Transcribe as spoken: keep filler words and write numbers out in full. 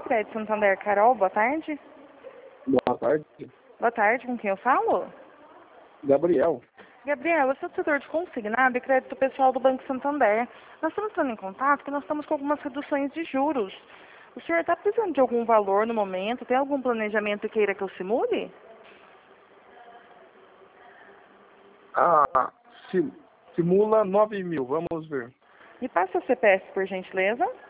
Crédito Santander, Carol, boa tarde. Boa tarde. Boa tarde, com quem eu falo? Gabriel. Gabriel, eu sou tutor de consignado e crédito pessoal do Banco Santander. Nós estamos entrando em contato porque nós estamos com algumas reduções de juros. O senhor está precisando de algum valor no momento? Tem algum planejamento que queira que eu simule? Ah, sim, simula nove mil, vamos ver. Me passa o C P F, por gentileza.